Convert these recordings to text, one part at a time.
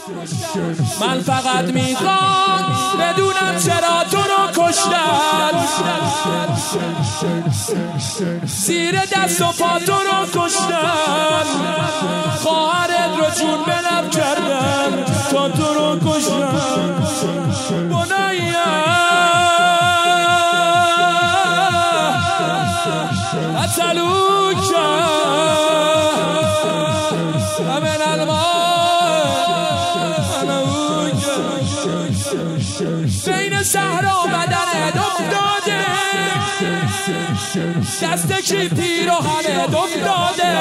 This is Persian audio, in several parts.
من فقط میخوام بدونم چرا تو رو کشتن، زیر دست و پا تو رو کشتن، خواهرت رو جون به لب کردن تا تو رو کشتن. بنایه قتلوک من بین صحرا بدنت افتاده، دست کی پیراهنت افتاده،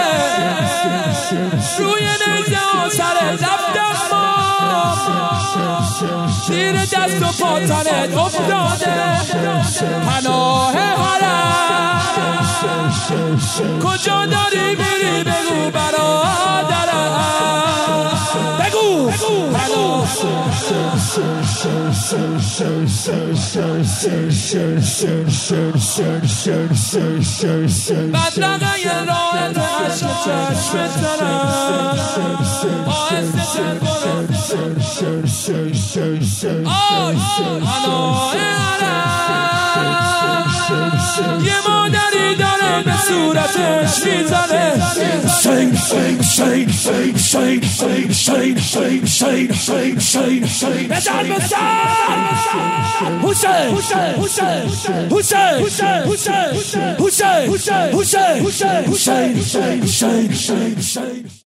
روی نیزه ها سر دفتر ما، زیر دست و پاتنت افتاده. پناه حرم کجا داری میری بگو برادرم، بگو پناه. بدرقه راه تو عشق چشم تنم، آهسته تر برو آی پناه حرم. یه مادری داره به صورتش میزنه، حسین حسین حسین حسین حسین حسین حسین حسین بزن بزن حسین حسین حسین حسین حسین حسین حسین حسین حسین حسین حسین حسین حسین